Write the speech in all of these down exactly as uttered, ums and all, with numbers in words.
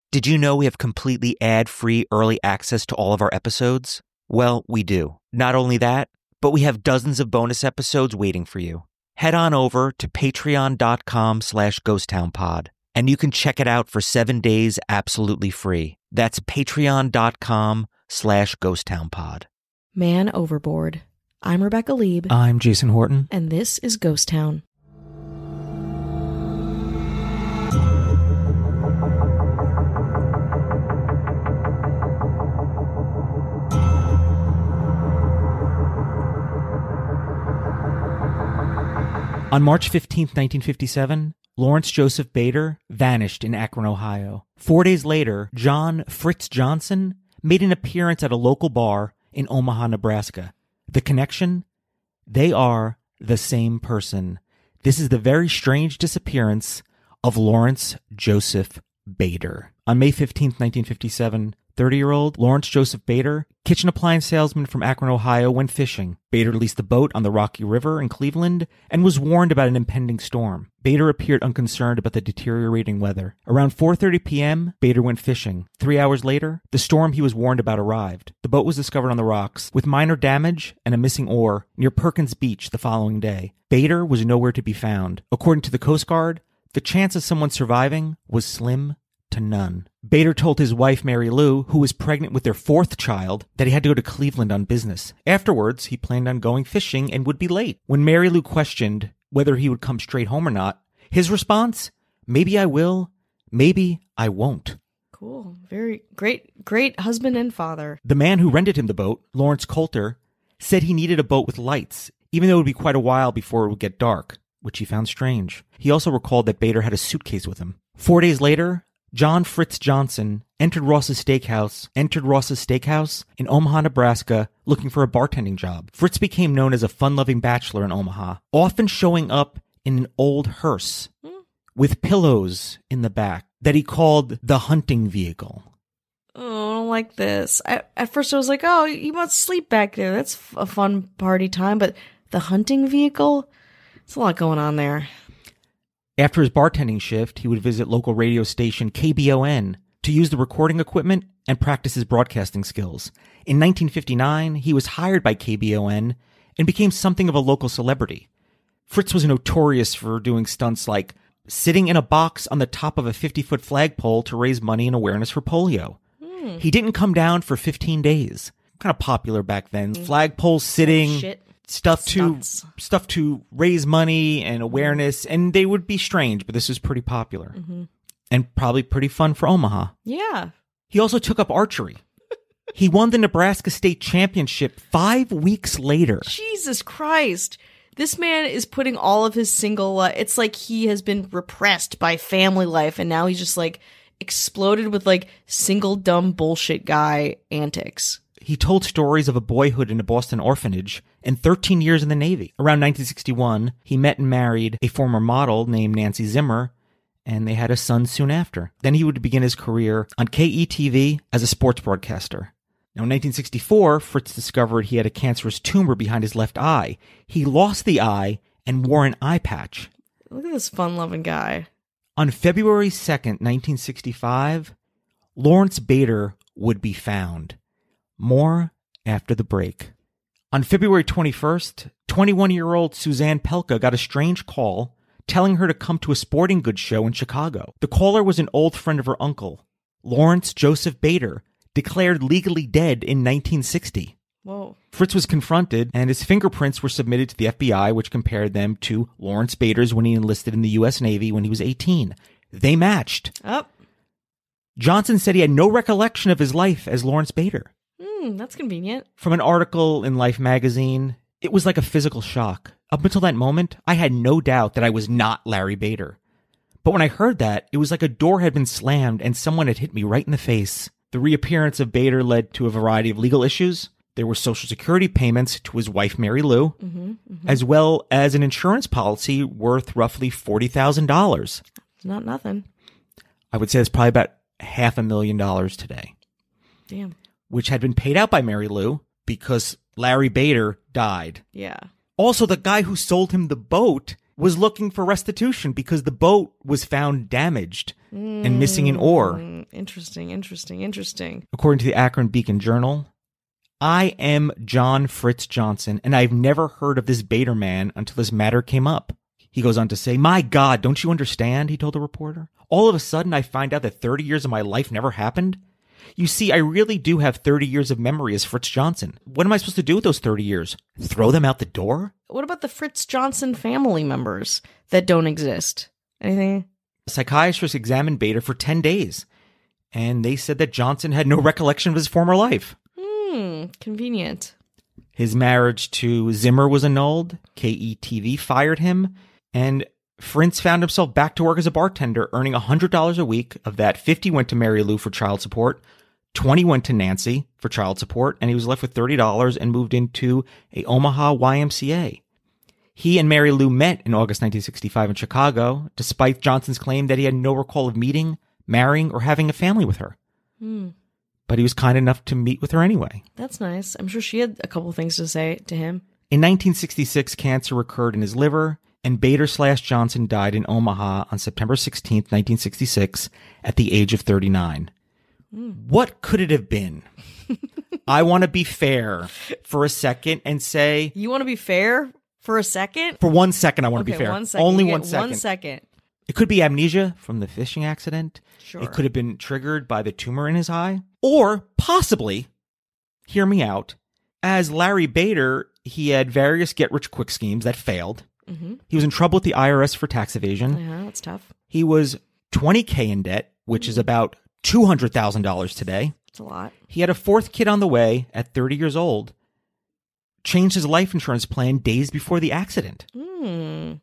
Did you know we have completely ad-free early access to all of our episodes? Well, we do. Not only that, but we have dozens of bonus episodes waiting for you. Head on over to patreon.com slash ghosttownpod, and you can check it out for seven days absolutely free. That's patreon.com slash ghosttownpod. Man Overboard. I'm Rebecca Lieb. I'm Jason Horton. And this is Ghost Town. On March fifteenth, nineteen fifty-seven, Lawrence Joseph Bader vanished in Akron, Ohio. Four days later, John Fritz Johnson made an appearance at a local bar in Omaha, Nebraska. The connection? They are the same person. This is the very strange disappearance of Lawrence Joseph Bader. On May fifteenth, nineteen fifty-seven, thirty-year-old Lawrence Joseph Bader, kitchen appliance salesman from Akron, Ohio, went fishing. Bader leased a boat on the Rocky River in Cleveland and was warned about an impending storm. Bader appeared unconcerned about the deteriorating weather. Around four thirty p.m., Bader went fishing. Three hours later, the storm he was warned about arrived. The boat was discovered on the rocks, with minor damage and a missing oar, near Perkins Beach the following day. Bader was nowhere to be found. According to the Coast Guard, the chance of someone surviving was slim to none. Bader told his wife, Mary Lou, who was pregnant with their fourth child, that he had to go to Cleveland on business. Afterwards, he planned on going fishing and would be late. When Mary Lou questioned whether he would come straight home or not, his response, maybe I will, maybe I won't. Cool. Very great, great husband and father. The man who rented him the boat, Lawrence Coulter, said he needed a boat with lights, even though it would be quite a while before it would get dark, which he found strange. He also recalled that Bader had a suitcase with him. Four days later, John Fritz Johnson entered Ross's Steakhouse, entered Ross's Steakhouse in Omaha, Nebraska, looking for a bartending job. Fritz became known as a fun-loving bachelor in Omaha, often showing up in an old hearse hmm. with pillows in the back that he called the hunting vehicle. Oh, I don't like this. I, at first I was like, oh, you must sleep back there. That's a fun party time. But the hunting vehicle? There's a lot going on there. After his bartending shift, he would visit local radio station K B O N to use the recording equipment and practice his broadcasting skills. In nineteen fifty-nine, he was hired by K B O N and became something of a local celebrity. Fritz was notorious for doing stunts like sitting in a box on the top of a fifty-foot flagpole to raise money and awareness for polio. Mm. He didn't come down for fifteen days. Kind of popular back then. Mm. Flagpole sitting... Oh, shit. Stuff Stunts. to stuff to raise money and awareness, and they would be strange, but this is pretty popular mm-hmm. and probably pretty fun for Omaha. Yeah. He also took up archery. He won the Nebraska State Championship five weeks later. Jesus Christ. This man is putting all of his single, uh, it's like he has been repressed by family life, and now he's just like exploded with like single dumb bullshit guy antics. He told stories of a boyhood in a Boston orphanage and thirteen years in the Navy. Around nineteen sixty-one, he met and married a former model named Nancy Zimmer, and they had a son soon after. Then he would begin his career on K E T V as a sports broadcaster. Now, in nineteen sixty-four, Fritz discovered he had a cancerous tumor behind his left eye. He lost the eye and wore an eye patch. Look at this fun-loving guy. On February second, nineteen sixty-five, Lawrence Bader would be found. More after the break. On February twenty-first, twenty-one-year-old Suzanne Pelka got a strange call telling her to come to a sporting goods show in Chicago. The caller was an old friend of her uncle, Lawrence Joseph Bader, declared legally dead in nineteen sixty. Whoa. Fritz was confronted, and his fingerprints were submitted to the F B I, which compared them to Lawrence Bader's when he enlisted in the U S Navy when he was eighteen. They matched. Oh. Johnson said he had no recollection of his life as Lawrence Bader. Hmm, that's convenient. From an article in Life magazine, it was like a physical shock. Up until that moment, I had no doubt that I was not Larry Bader. But when I heard that, it was like a door had been slammed and someone had hit me right in the face. The reappearance of Bader led to a variety of legal issues. There were Social Security payments to his wife, Mary Lou, mm-hmm, mm-hmm. as well as an insurance policy worth roughly forty thousand dollars. Not nothing. I would say it's probably about half a million dollars today. Damn. Which had been paid out by Mary Lou because Larry Bader died. Yeah. Also, the guy who sold him the boat was looking for restitution because the boat was found damaged mm, and missing an oar. Interesting, interesting, interesting. According to the Akron Beacon Journal, I am John Fritz Johnson, and I've never heard of this Bader man until this matter came up. He goes on to say, my God, don't you understand? He told the reporter. All of a sudden, I find out that thirty years of my life never happened. You see, I really do have thirty years of memory as Fritz Johnson. What am I supposed to do with those thirty years? Throw them out the door? What about the Fritz Johnson family members that don't exist? Anything? Psychiatrists examined Bader for ten days, and they said that Johnson had no recollection of his former life. Hmm, convenient. His marriage to Zimmer was annulled. K E T V fired him, and Fritz found himself back to work as a bartender, earning one hundred dollars a week. Of that, fifty went to Mary Lou for child support, twenty went to Nancy for child support, and he was left with thirty dollars and moved into a Omaha Y M C A. He and Mary Lou met in August nineteen sixty-five in Chicago, despite Johnson's claim that he had no recall of meeting, marrying, or having a family with her. Hmm. But he was kind enough to meet with her anyway. That's nice. I'm sure she had a couple things to say to him. In nineteen sixty-six, cancer recurred in his liver, and Bader slash Johnson died in Omaha on September sixteenth, nineteen sixty-six, at the age of thirty-nine. Mm. What could it have been? I want to be fair for a second and say... You want to be fair for a second? For one second, I want okay, to be fair. One second. Only one second. One second. It could be amnesia from the fishing accident. Sure. It could have been triggered by the tumor in his eye. Or possibly, hear me out, as Larry Bader, he had various get-rich-quick schemes that failed. Mm-hmm. He was in trouble with the I R S for tax evasion. Yeah, that's tough. He was twenty K in debt, which is about two hundred thousand dollars today. That's a lot. He had a fourth kid on the way at thirty years old. Changed his life insurance plan days before the accident. Mm.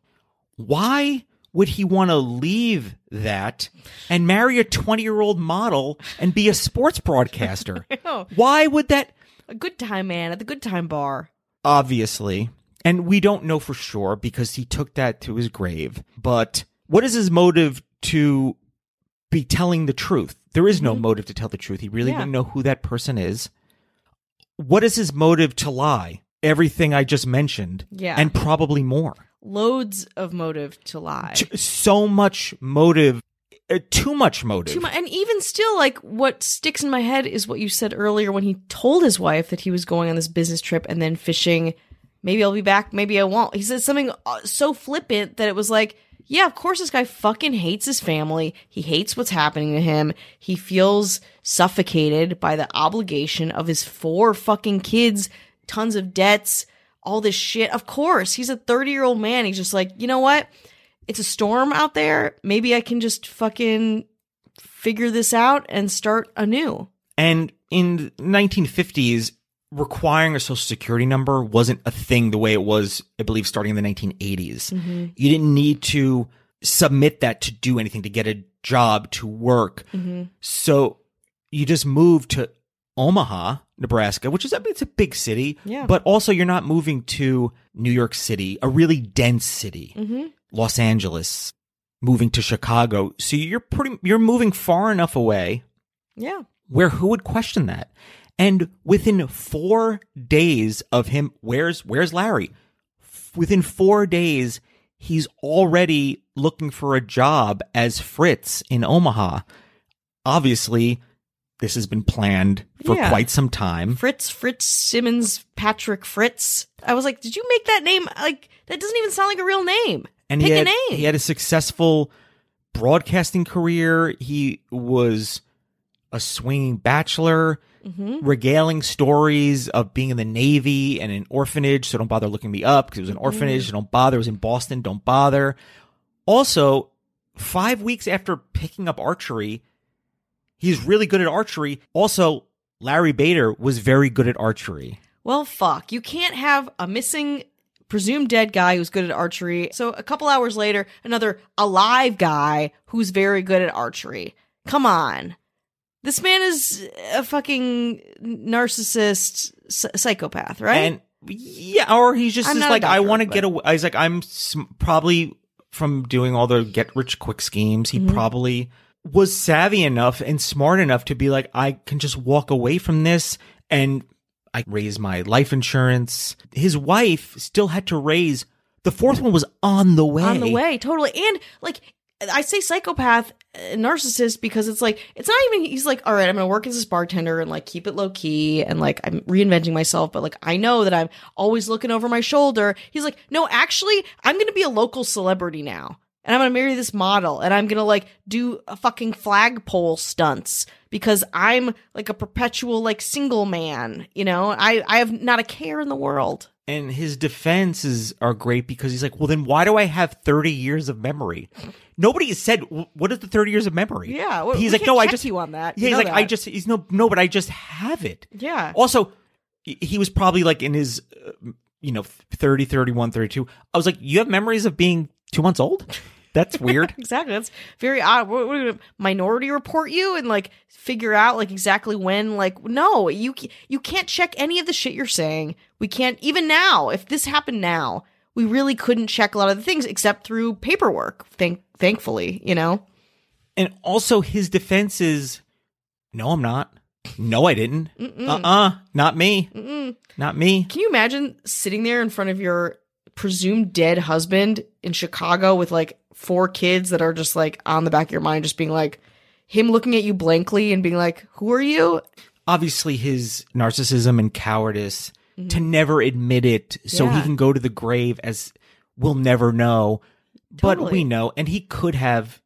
Why would he want to leave that and marry a twenty-year-old model and be a sports broadcaster? Why would that... A good time man at the good time bar. Obviously. And we don't know for sure because he took that to his grave. But what is his motive to be telling the truth? There is no mm-hmm. motive to tell the truth. He really yeah. wouldn't know who that person is. What is his motive to lie? Everything I just mentioned. Yeah. And probably more. Loads of motive to lie. So much motive. Uh, too much motive. Too much. And even still, like, what sticks in my head is what you said earlier when he told his wife that he was going on this business trip and then fishing. Maybe I'll be back. Maybe I won't. He said something so flippant that it was like, yeah, of course this guy fucking hates his family. He hates what's happening to him. He feels suffocated by the obligation of his four fucking kids, tons of debts, all this shit. Of course, he's a thirty-year-old man. He's just like, you know what? It's a storm out there. Maybe I can just fucking figure this out and start anew. And in the nineteen fifties, requiring a social security number wasn't a thing the way it was, I believe, starting in the nineteen eighties. Mm-hmm. You didn't need to submit that to do anything, to get a job, to work. Mm-hmm. So you just moved to Omaha, Nebraska, which is, I mean, it's a big city, yeah. but also you're not moving to New York City, a really dense city, mm-hmm. Los Angeles, moving to Chicago. So you're pretty, you're moving far enough away. Yeah. Where who would question that? And within four days of him, where's where's Larry? Within four days, he's already looking for a job as Fritz in Omaha. Obviously, this has been planned for yeah. quite some time. Fritz, Fritz Simmons, Patrick Fritz. I was like, did you make that name? Like, that doesn't even sound like a real name. And Pick he had, a name. He had a successful broadcasting career. He was a swinging bachelor. Mm-hmm. Regaling stories of being in the Navy and an orphanage. So don't bother looking me up because it was an orphanage. Mm-hmm. So don't bother. It was in Boston. Don't bother. Also, five weeks after picking up archery, he's really good at archery. Also, Larry Bader was very good at archery. Well, fuck. You can't have a missing, presumed dead guy who's good at archery. So a couple hours later, another alive guy who's very good at archery. Come on. This man is a fucking narcissist s- psychopath, right? And yeah, or he's just is like, doctor, I want to get away. He's like, I'm sm- probably from doing all the get rich quick schemes. He mm-hmm. probably was savvy enough and smart enough to be like, I can just walk away from this and I raise my life insurance. His wife still had to raise The fourth one was on the way. On the way, totally. And like, I say psychopath, uh, narcissist, because it's like, it's not even, he's like, all right, I'm going to work as this bartender and like keep it low key. And like, I'm reinventing myself, but like, I know that I'm always looking over my shoulder. He's like, no, actually, I'm going to be a local celebrity now. And I'm going to marry this model. And I'm going to like do a fucking flagpole stunts because I'm like a perpetual like single man. You know, I, I have not a care in the world. And his defenses are great because he's like, well, then why do I have thirty years of memory? Nobody has said, what is the thirty years of memory? Yeah. Well, he's we like, no, can't I check just, you on that. yeah, You he's know like, that. I just, he's no, no, but I just have it. Yeah. Also, he was probably like in his, uh, you know, thirty, thirty-one, thirty-two. I was like, you have memories of being two months old? That's weird. Exactly. That's very odd. What, what, are we gonna Minority Report you and like figure out like exactly when? Like, no, you you can't check any of the shit you're saying. We can't even now. If this happened now, we really couldn't check a lot of the things except through paperwork. Thank thankfully, you know. And also, his defense is, no, I'm not. No, I didn't. Uh uh not me. Mm-mm. Not me. Can you imagine sitting there in front of your presumed dead husband in Chicago with like four kids that are just like on the back of your mind, just being like him looking at you blankly and being like, who are you? Obviously his narcissism and cowardice mm-hmm. to never admit it so Yeah. he can go to the grave as we'll never know. Totally. But we know, and he could have,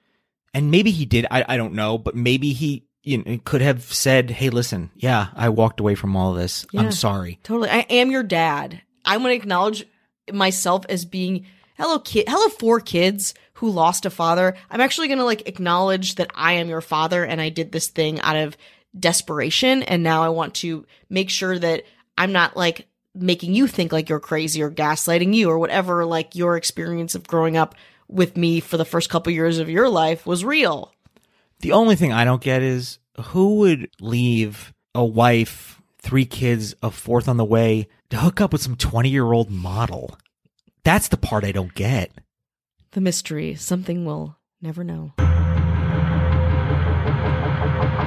and maybe he did, I, I don't know, but maybe he you know, could have said, hey, listen, yeah, I walked away from all of this. Yeah. I'm sorry. Totally. I am your dad. I want to acknowledge myself as being hello kid hello four kids who lost a father. I'm actually going to like acknowledge that I am your father and I did this thing out of desperation, and now I want to make sure that I'm not like making you think like you're crazy or gaslighting you or whatever, like your experience of growing up with me for the first couple years of your life was real. The only thing I don't get is who would leave a wife, three kids, a fourth on the way to hook up with some twenty-year-old model? That's the part I don't get. The mystery, something we'll never know.